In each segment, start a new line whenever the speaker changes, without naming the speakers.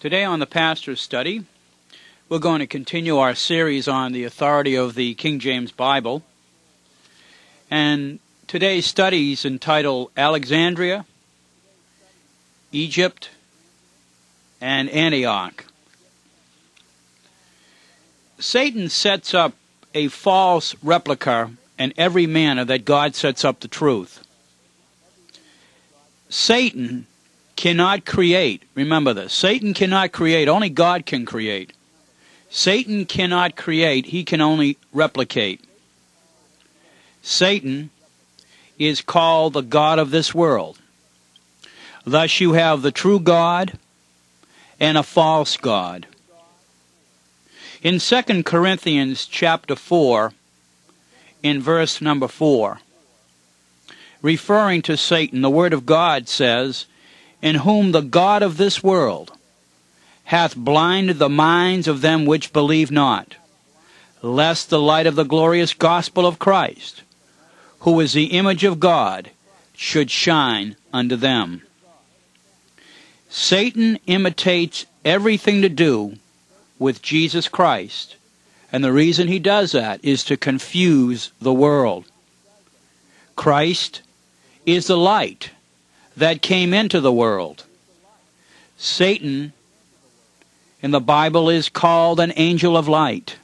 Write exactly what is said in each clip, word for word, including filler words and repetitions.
Today on the Pastor's Study, we're going to continue our series on the authority of the King James Bible. And today's study is entitled Alexandria, Egypt, and Antioch. Satan sets up a false replica in every manner that God sets up the truth. Satan cannot create. Remember this. Satan cannot create. Only God can create. Satan cannot create. He can only replicate. Satan is called the god of this world. Thus you have the true God and a false god. In Second Corinthians chapter four, in verse number four, referring to Satan, the Word of God says, "In whom the God of this world hath blinded the minds of them which believe not, lest the light of the glorious gospel of Christ, who is the image of God, should shine unto them." Satan imitates everything to do with Jesus Christ, and the reason he does that is to confuse the world. Christ is the light that came into the world. Satan in the Bible is called an angel of light.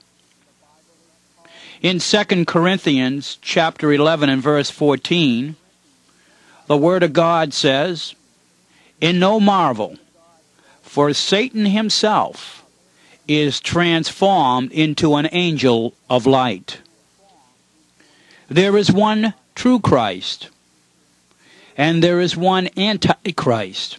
In Second Corinthians chapter eleven and verse fourteen, the Word of God says, "In no marvel, for Satan himself is transformed into an angel of light." There is one true Christ, and there is one antichrist.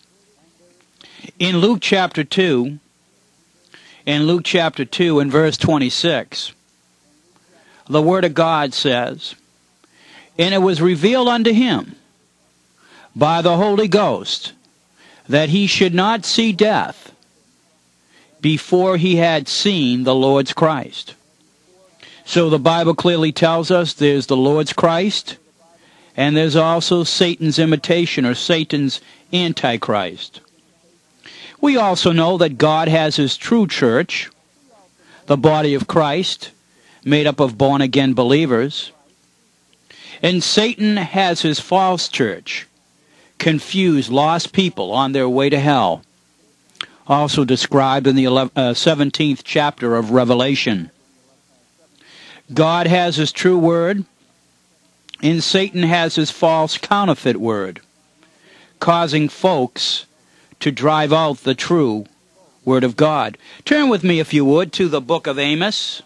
In Luke chapter two, in Luke chapter two and verse twenty-six, the Word of God says, "And it was revealed unto him by the Holy Ghost that he should not see death before he had seen the Lord's Christ." So the Bible clearly tells us there's the Lord's Christ, and there's also Satan's imitation, or Satan's antichrist. We also know that God has his true church, the body of Christ, made up of born-again believers. And Satan has his false church, confused, lost people on their way to hell, also described in the seventeenth chapter of Revelation. God has his true word, and Satan has his false counterfeit word, causing folks to drive out the true Word of God. Turn with me, if you would, to the book of Amos,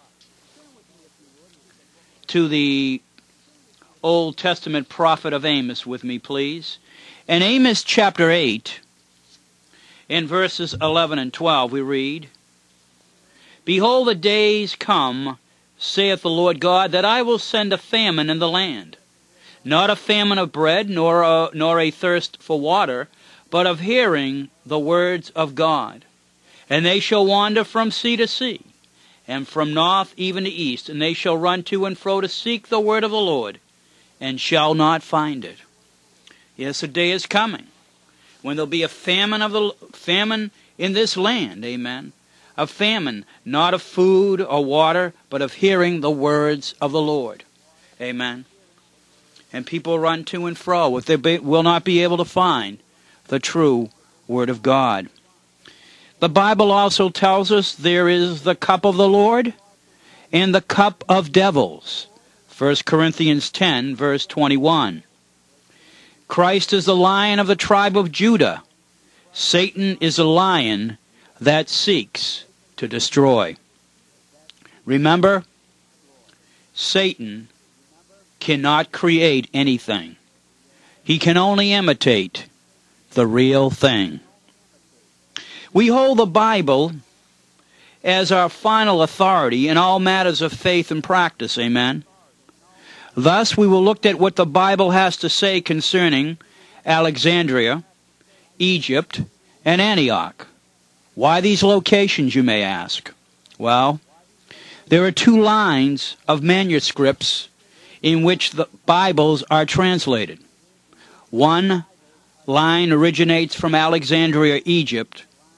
to the Old Testament prophet of Amos with me, please. In Amos chapter eight, in verses eleven and twelve, we read, "Behold, the days come, saith the Lord God, that I will send a famine in the land, not a famine of bread, nor a, nor a thirst for water, but of hearing the words of God. And they shall wander from sea to sea, and from north even to east, and they shall run to and fro to seek the word of the Lord, and shall not find it." Yes, a day is coming when there'll be a famine of the famine in this land, amen. A famine, not of food or water, but of hearing the words of the Lord, amen. And people run to and fro if they be, will not be able to find the true Word of God. The Bible also tells us there is the cup of the Lord and the cup of devils. First Corinthians ten, verse twenty-one. Christ is the Lion of the tribe of Judah. Satan is a lion that seeks to destroy. Remember, Satan cannot create anything. He can only imitate the real thing. We hold the Bible as our final authority in all matters of faith and practice, amen. Thus, we will look at what the Bible has to say concerning Alexandria, Egypt, and Antioch. Why these locations, you may ask? Well, there are two lines of manuscripts in which the Bibles are translated. One line originates from Alexandria, Egypt,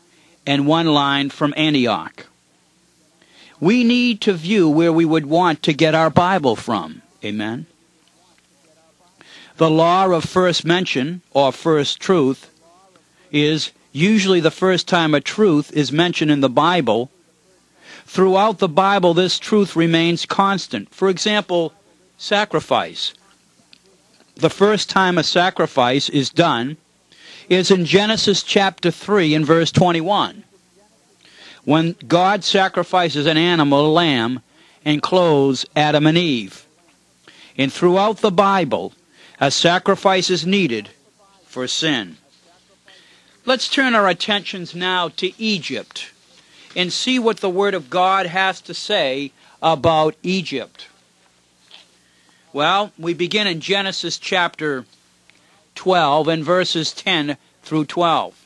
and one line from Antioch. We need to view where we would want to get our Bible from. Amen. The law of first mention, or first truth, is usually the first time a truth is mentioned in the Bible. Throughout the Bible, this truth remains constant. For example, sacrifice. The first time a sacrifice is done is in Genesis chapter three and verse twenty-one. When God sacrifices an animal, a lamb, and clothes Adam and Eve. And throughout the Bible, a sacrifice is needed for sin. Let's turn our attentions now to Egypt and see what the Word of God has to say about Egypt. Well, we begin in Genesis chapter twelve and verses ten through twelve.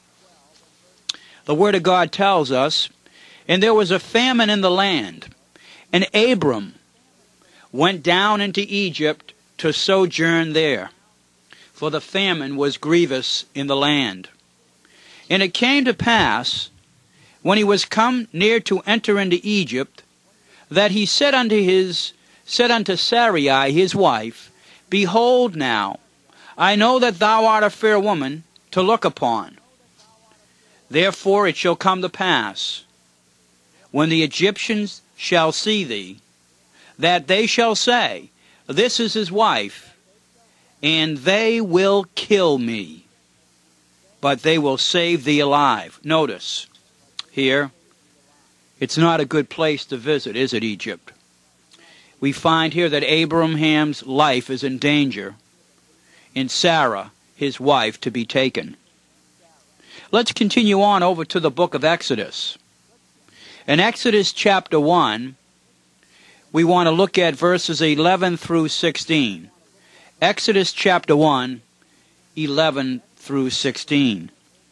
The Word of God tells us, "And there was a famine in the land, and Abram went down into Egypt to sojourn there, for the famine was grievous in the land. And it came to pass, when he was come near to enter into Egypt, that he said unto his said unto Sarai his wife, Behold now, I know that thou art a fair woman to look upon. Therefore it shall come to pass, when the Egyptians shall see thee, that they shall say, This is his wife, and they will kill me, but they will save thee alive." Notice, here, it's not a good place to visit, is it, Egypt? We find here that Abraham's life is in danger, and Sarah, his wife, to be taken. Let's continue on over to the book of Exodus. In Exodus chapter one, we want to look at verses eleven through sixteen. Exodus chapter one, eleven through sixteen.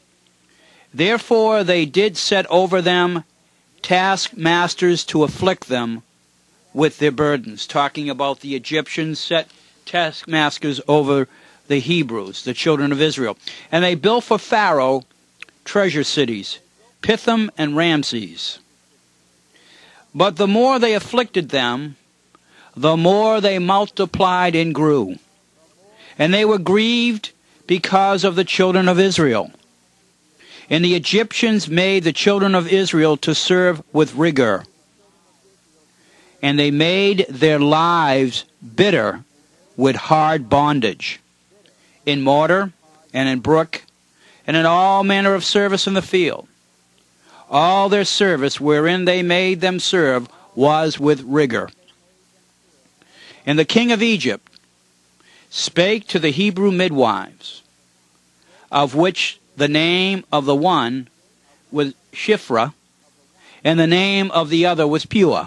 "Therefore they did set over them taskmasters to afflict them with their burdens." Talking about the Egyptians set taskmasters over the Hebrews, the children of Israel. "And they built for Pharaoh treasure cities, Pithom and Ramses. But the more they afflicted them, the more they multiplied and grew. And they were grieved because of the children of Israel. And the Egyptians made the children of Israel to serve with rigor. And they made their lives bitter with hard bondage, in mortar and in brook, and in all manner of service in the field. All their service wherein they made them serve was with rigor. And the king of Egypt spake to the Hebrew midwives, of which the name of the one was Shiphrah, and the name of the other was Puah.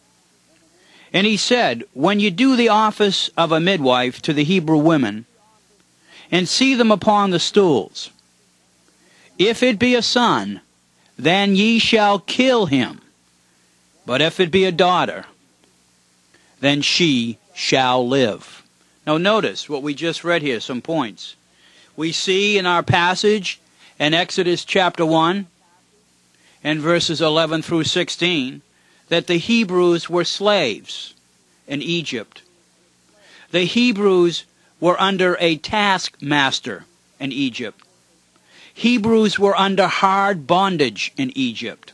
And he said, When you do the office of a midwife to the Hebrew women, and see them upon the stools, if it be a son, then ye shall kill him. But if it be a daughter, then she shall live." Now notice what we just read here, some points. We see in our passage in Exodus chapter one and verses eleven through sixteen that the Hebrews were slaves in Egypt. The Hebrews were under a taskmaster in Egypt. Hebrews were under hard bondage in Egypt.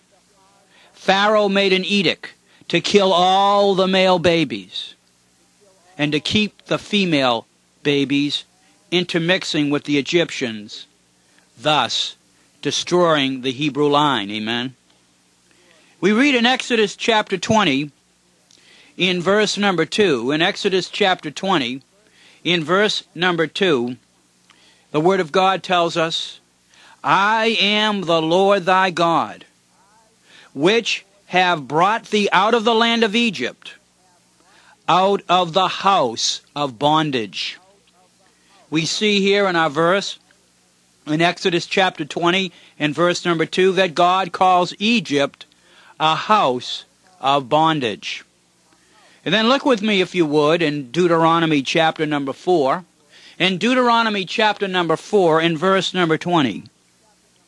Pharaoh made an edict to kill all the male babies and to keep the female babies intermixing with the Egyptians, thus destroying the Hebrew line. Amen. We read in Exodus chapter twenty, in verse number two, in Exodus chapter twenty, in verse number two, the Word of God tells us, "I am the Lord thy God, which have brought thee out of the land of Egypt, out of the house of bondage." We see here in our verse, in Exodus chapter twenty, in verse number two, that God calls Egypt a house of bondage. And then look with me, if you would, in Deuteronomy chapter number four. In Deuteronomy chapter number four, in verse number twenty.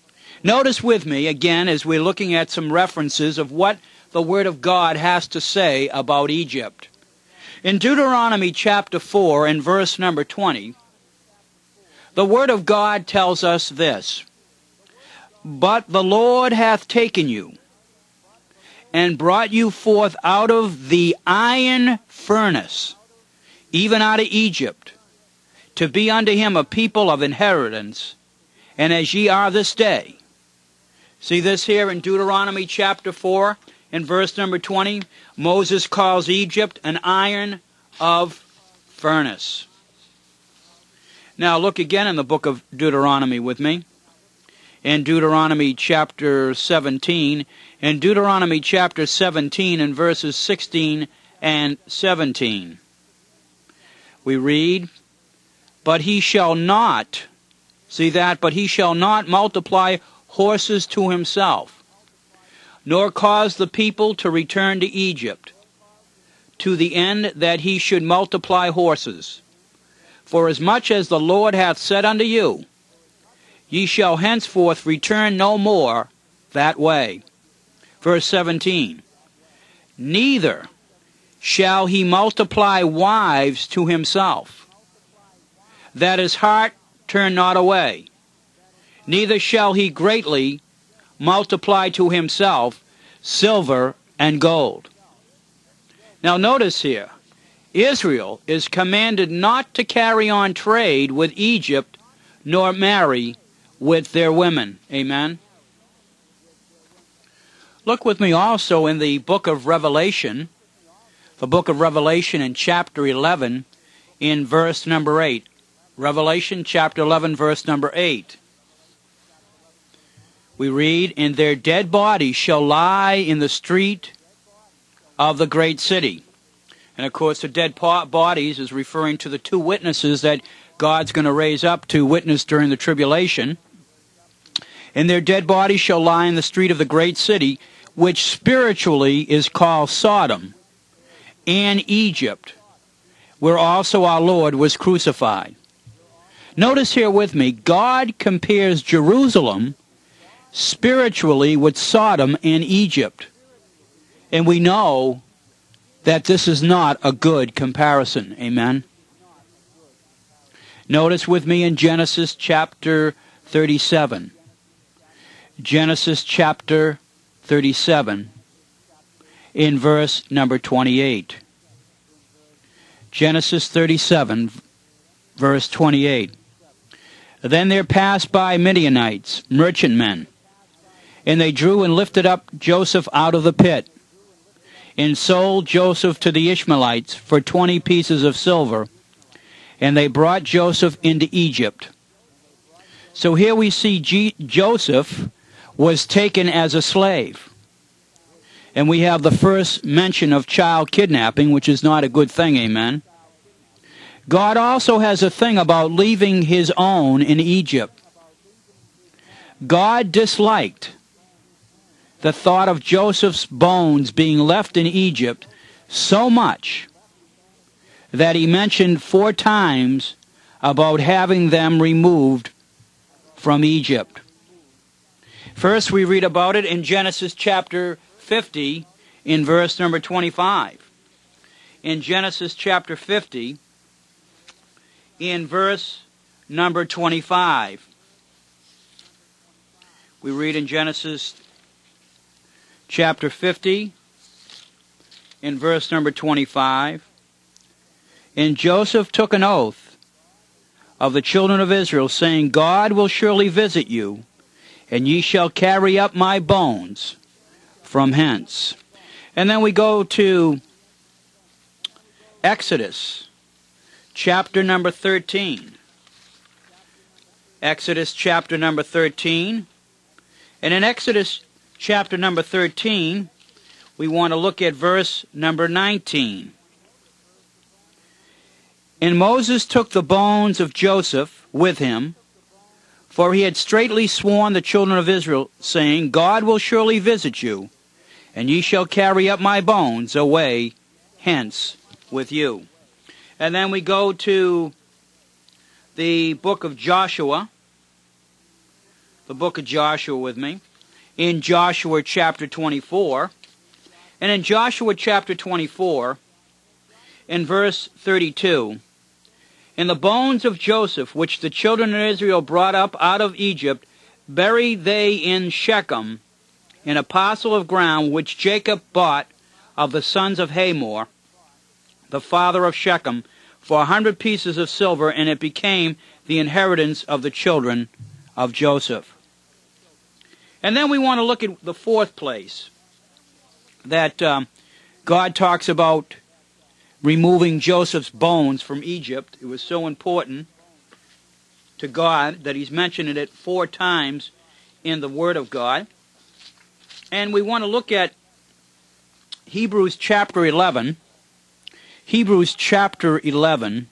Notice with me, again, as we're looking at some references of what the Word of God has to say about Egypt. In Deuteronomy chapter four and verse number twenty, the Word of God tells us this: "But the Lord hath taken you, and brought you forth out of the iron furnace, even out of Egypt, to be unto him a people of inheritance, and as ye are this day." See this here in Deuteronomy chapter four and verse number twenty. Moses calls Egypt an iron of furnace. Now look again in the book of Deuteronomy with me. In Deuteronomy chapter seventeen. In Deuteronomy chapter seventeen and verses sixteen and seventeen. We read, "But he shall not," see that, "but he shall not multiply horses to himself, nor cause the people to return to Egypt, to the end that he should multiply horses. For as much as the Lord hath said unto you, ye shall henceforth return no more that way." Verse seventeen, "Neither shall he multiply wives to himself, that his heart turn not away. Neither shall he greatly multiply to himself silver and gold." Now notice here, Israel is commanded not to carry on trade with Egypt, nor marry with their women. Amen. Look with me also in the book of Revelation, the book of Revelation in chapter eleven, in verse number eight. Revelation chapter eleven, verse number eight. We read, "And their dead bodies shall lie in the street of the great city." And of course the dead bodies is referring to the two witnesses that God's going to raise up to witness during the tribulation. "And their dead bodies shall lie in the street of the great city, which spiritually is called Sodom, and Egypt, where also our Lord was crucified." Notice here with me, God compares Jerusalem spiritually with Sodom and Egypt. And we know that this is not a good comparison. Amen. Notice with me in Genesis chapter thirty-seven. Genesis chapter thirty-seven, in verse number twenty-eight. Genesis thirty-seven, verse twenty-eight. "Then there passed by Midianites, merchantmen, and they drew and lifted up Joseph out of the pit, and sold Joseph to the Ishmaelites for twenty pieces of silver, and they brought Joseph into Egypt." So here we see G- Joseph was taken as a slave. And we have the first mention of child kidnapping, which is not a good thing, amen. God also has a thing about leaving his own in Egypt. God disliked the thought of Joseph's bones being left in Egypt so much that he mentioned four times about having them removed from Egypt. First, we read about it in Genesis chapter fifty, in verse number twenty-five. In Genesis chapter fifty, in verse number twenty-five. We read in Genesis chapter fifty, in verse number twenty-five. "And Joseph took an oath of the children of Israel, saying, God will surely visit you, and ye shall carry up my bones from hence." And then we go to Exodus chapter number thirteen. Exodus chapter number thirteen. And in Exodus chapter number thirteen, we want to look at verse number nineteen. "And Moses took the bones of Joseph with him, for he had straitly sworn the children of Israel, saying, God will surely visit you, and ye shall carry up my bones away hence with you." And then we go to the book of Joshua, the book of Joshua with me, in Joshua chapter twenty-four. And in Joshua chapter twenty-four, in verse thirty-two, "In the bones of Joseph, which the children of Israel brought up out of Egypt, buried they in Shechem, in a parcel of ground which Jacob bought of the sons of Hamor, the father of Shechem, for a hundred pieces of silver, and it became the inheritance of the children of Joseph." And then we want to look at the fourth place that um, God talks about removing Joseph's bones from Egypt. It was so important to God that he's mentioned it four times in the Word of God. And we want to look at Hebrews chapter eleven. Hebrews chapter eleven.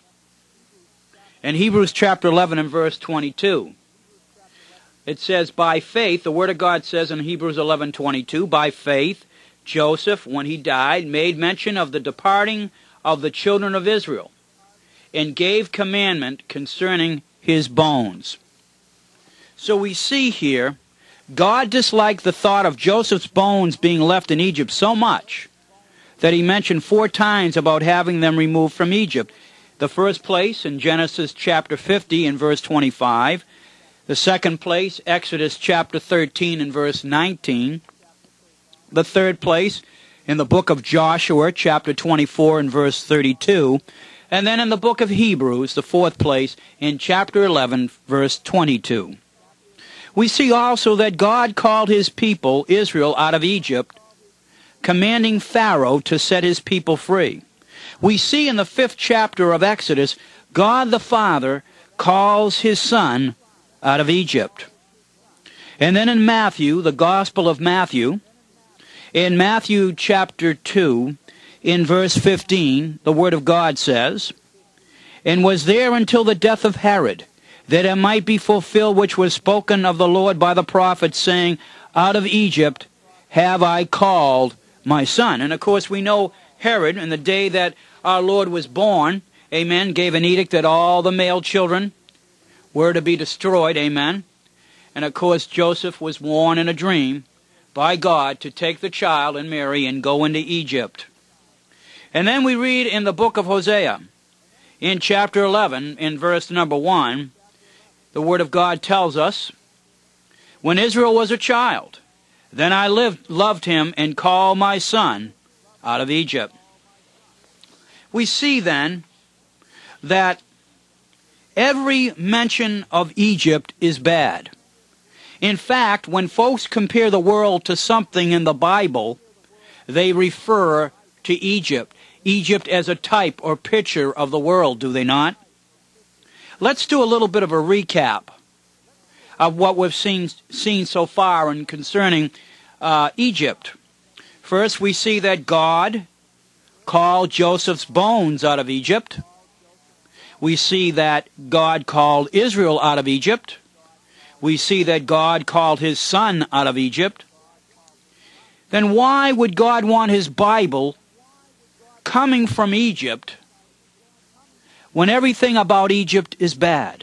And Hebrews chapter eleven and verse twenty-two. It says, by faith, the Word of God says in Hebrews eleven twenty-two, by faith, Joseph, when he died, made mention of the departing of the children of Israel, and gave commandment concerning his bones. So we see here, God disliked the thought of Joseph's bones being left in Egypt so much that he mentioned four times about having them removed from Egypt. The first place in Genesis chapter fifty and verse twenty-five. The second place, Exodus chapter thirteen and verse nineteen. The third place in the book of Joshua chapter twenty-four and verse thirty-two. And then in the book of Hebrews, the fourth place, in chapter eleven, verse twenty-two. We see also that God called his people, Israel, out of Egypt, commanding Pharaoh to set his people free. We see in the fifth chapter of Exodus, God the Father calls his Son out of Egypt. And then in Matthew, the Gospel of Matthew, in Matthew chapter two, in verse fifteen, the Word of God says, and was there until the death of Herod, that it might be fulfilled which was spoken of the Lord by the prophet, saying, out of Egypt have I called my son. And of course we know Herod, in the day that our Lord was born, amen, gave an edict that all the male children were to be destroyed, amen. And of course Joseph was warned in a dream by God to take the child and Mary and go into Egypt. And then we read in the book of Hosea, in chapter eleven, in verse number one, the Word of God tells us, when Israel was a child, then I lived, loved him and called my son out of Egypt. We see then that every mention of Egypt is bad. In fact, when folks compare the world to something in the Bible, they refer to Egypt. Egypt as a type or picture of the world, do they not? Let's do a little bit of a recap of what we've seen, seen so far in concerning uh, Egypt. First, we see that God called Joseph's bones out of Egypt. We see that God called Israel out of Egypt. We see that God called his son out of Egypt. Then why would God want his Bible coming from Egypt when everything about Egypt is bad?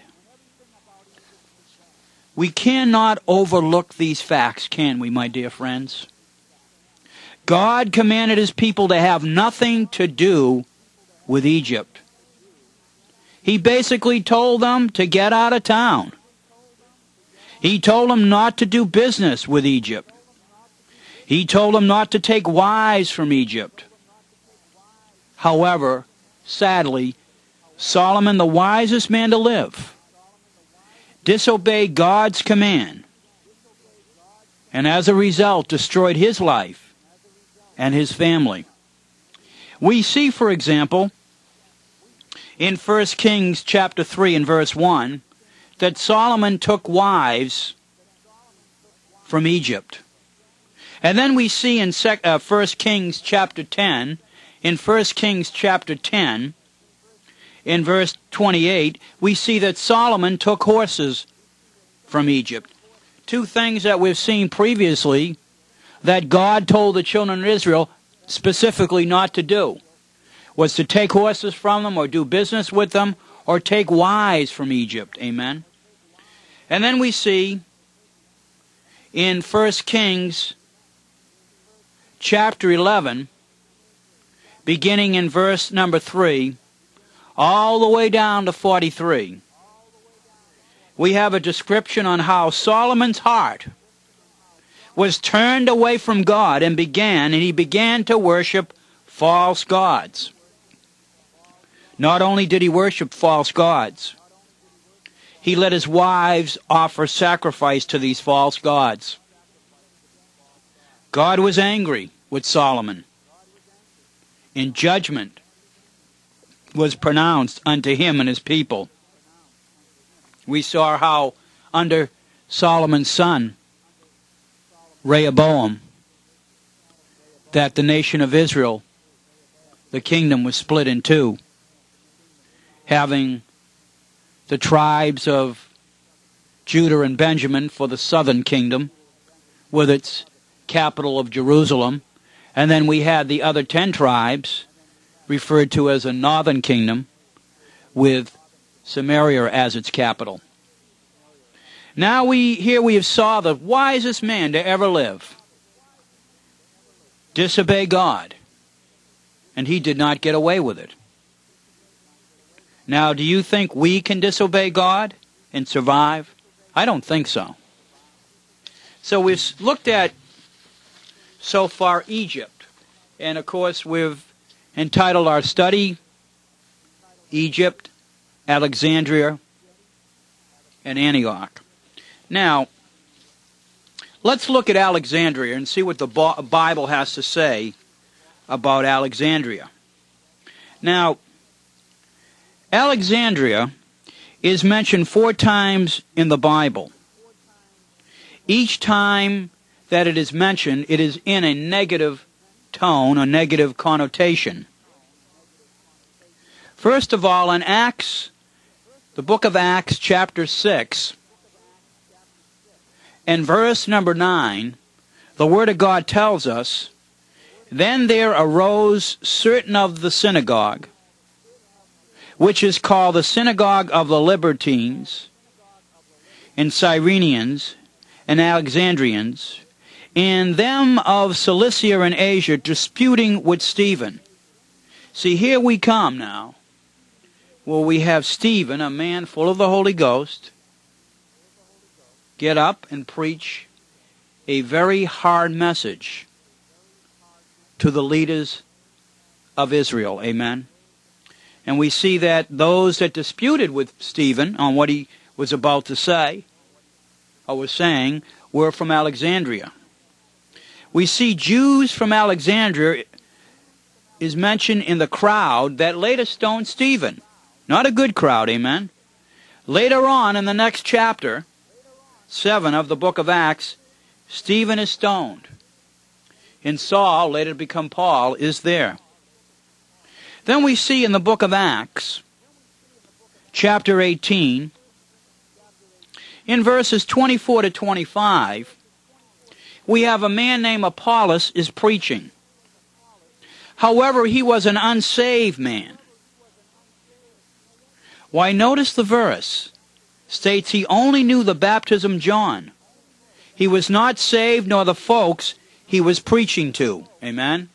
We cannot overlook these facts, can we, my dear friends? God commanded his people to have nothing to do with Egypt. He basically told them to get out of town. He told them not to do business with Egypt. He told them not to take wives from Egypt. However, sadly, Solomon, the wisest man to live, disobeyed God's command, and as a result destroyed his life and his family. We see, for example, in First Kings chapter three and verse one, that Solomon took wives from Egypt. And then we see in First Kings chapter ten, in First Kings chapter ten, in verse twenty-eight, we see that Solomon took horses from Egypt. Two things that we've seen previously that God told the children of Israel specifically not to do, was to take horses from them or do business with them or take wives from Egypt. Amen. And then we see in First Kings chapter eleven, beginning in verse number three, all the way down to forty-three, we have a description on how Solomon's heart was turned away from God and began, and he began to worship false gods. Not only did he worship false gods, he let his wives offer sacrifice to these false gods. God was angry with Solomon, and judgment was pronounced unto him and his people. We saw how under Solomon's son, Rehoboam, that the nation of Israel, the kingdom, was split in two, having the tribes of Judah and Benjamin for the southern kingdom, with its capital of Jerusalem, and then we had the other ten tribes, referred to as a northern kingdom, with Samaria as its capital. Now we here we have saw the wisest man to ever live disobey God, and he did not get away with it. Now, do you think we can disobey God and survive? I don't think so. So we've looked at, so far, Egypt. And, of course, we've entitled our study, Egypt, Alexandria, and Antioch. Now, let's look at Alexandria and see what the Bible has to say about Alexandria. Now, Alexandria is mentioned four times in the Bible. Each time that it is mentioned, it is in a negative tone, a negative connotation. First of all, in Acts, the book of Acts, chapter six, and verse number nine, the Word of God tells us, "Then there arose certain of the synagogue, which is called the synagogue of the Libertines, and Cyrenians, and Alexandrians, and them of Cilicia and Asia, disputing with Stephen." See, here we come now, where we have Stephen, a man full of the Holy Ghost, get up and preach a very hard message to the leaders of Israel. Amen. And we see that those that disputed with Stephen on what he was about to say, or was saying, were from Alexandria. We see Jews from Alexandria is mentioned in the crowd that later stoned Stephen. Not a good crowd, amen? Later on in the next chapter, seven of the book of Acts, Stephen is stoned. And Saul, later to become Paul, is there. Then we see in the book of Acts, chapter eighteen, in verses twenty-four to twenty-five, we have a man named Apollos is preaching. However, he was an unsaved man. Why, notice the verse. States he only knew the baptism of John. He was not saved nor the folks he was preaching to. Amen?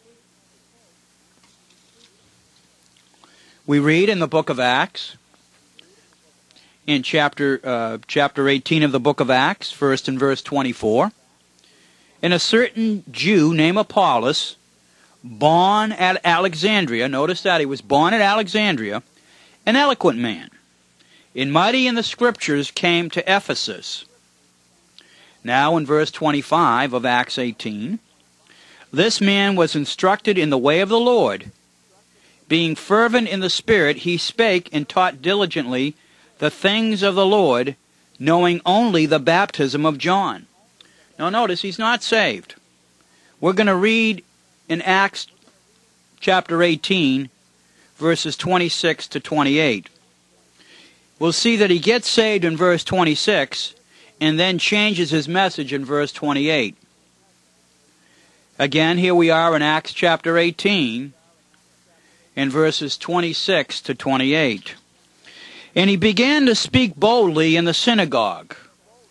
We read in the book of Acts, in chapter uh, chapter eighteen of the book of Acts, first in verse twenty-four, "And a certain Jew named Apollos, born at Alexandria," notice that, he was born at Alexandria, "an eloquent man, and mighty in the Scriptures, came to Ephesus." Now in verse twenty-five of Acts eighteen, "This man was instructed in the way of the Lord. Being fervent in the Spirit, he spake and taught diligently the things of the Lord, knowing only the baptism of John." Now notice, he's not saved. We're going to read in Acts chapter eighteen, verses twenty-six to twenty-eight. We'll see that he gets saved in verse twenty-six, and then changes his message in verse twenty-eight. Again, here we are in Acts chapter eighteen, in verses twenty-six to twenty-eight. "And he began to speak boldly in the synagogue,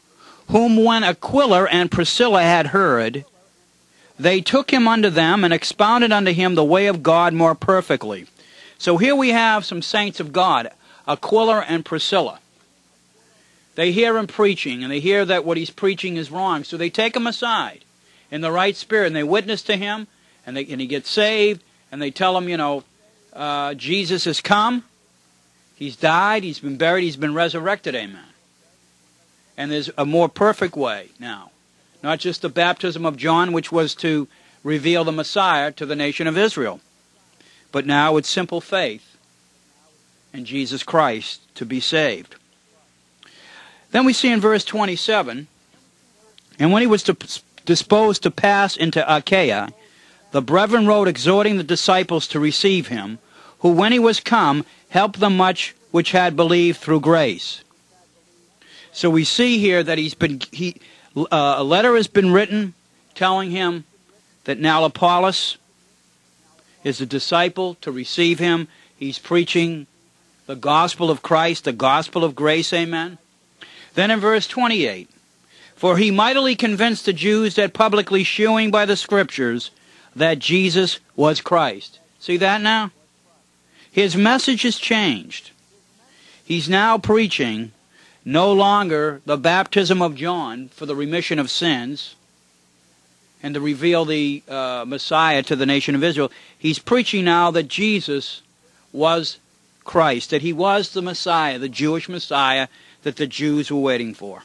whom when Aquila and Priscilla had heard, they took him unto them and expounded unto him the way of God more perfectly. So here we have some saints of God, Aquila and Priscilla. They hear him preaching, and they hear that what he's preaching is wrong, so they take him aside in the right spirit, and they witness to him, and, they, and he gets saved, and they tell him, you know, uh, Jesus has come, he's died, he's been buried, he's been resurrected, amen. And there's a more perfect way now. Not just the baptism of John, which was to reveal the Messiah to the nation of Israel, but now it's simple faith in Jesus Christ to be saved. Then we see in verse twenty-seven, and when he was disposed to pass into Achaia, the brethren wrote exhorting the disciples to receive him, who when he was come helped them much which had believed through grace. So we see here that he's been he uh, a letter has been written telling him that now Apollos is a disciple to receive him. He's preaching the gospel of Christ, the gospel of grace, amen. Then in verse twenty-eight, for he mightily convinced the Jews that publicly shewing by the Scriptures that Jesus was Christ. See that now? His message has changed. He's now preaching no longer the baptism of John for the remission of sins and to reveal the uh, Messiah to the nation of Israel. He's preaching now that Jesus was Christ, that he was the Messiah, the Jewish Messiah that the Jews were waiting for.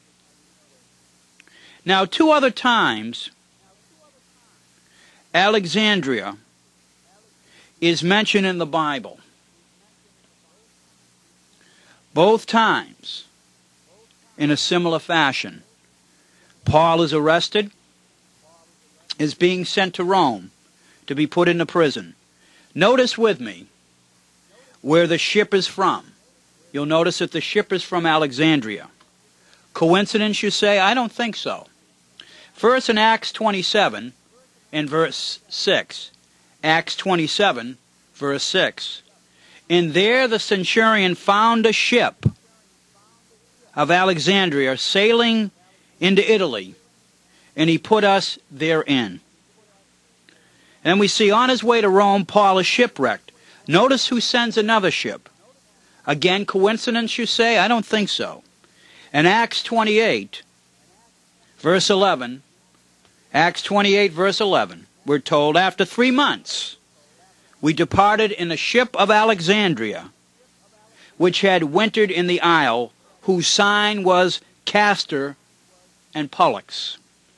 Now, two other times, Alexandria is mentioned in the Bible. Both times in a similar fashion. Paul is arrested, is being sent to Rome to be put into prison. Notice with me where the ship is from. You'll notice that the ship is from Alexandria. Coincidence, you say? I don't think so. First in Acts twenty-seven, in verse six. Acts twenty-seven, verse six. And there the centurion found a ship of Alexandria sailing into Italy, and he put us therein. And we see on his way to Rome, Paul is shipwrecked. Notice who sends another ship. Again, coincidence, you say? I don't think so. In Acts twenty-eight, verse eleven, Acts twenty-eight, verse eleven, we're told, after three months, we departed in a ship of Alexandria, which had wintered in the isle, whose sign was Castor and Pollux.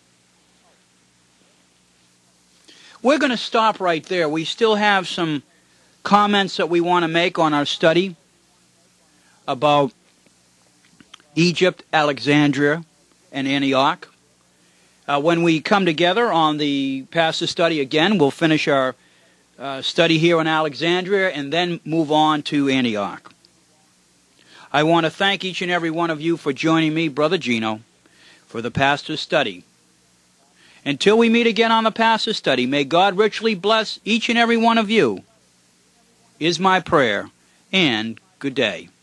We're going to stop right there. We still have some comments that we want to make on our study about Egypt, Alexandria, and Antioch. Uh, when we come together on the pastor study again, we'll finish our uh, study here in Alexandria and then move on to Antioch. I want to thank each and every one of you for joining me, Brother Gino, for the pastor's study. Until we meet again on the pastor's study, may God richly bless each and every one of you, is my prayer, and good day.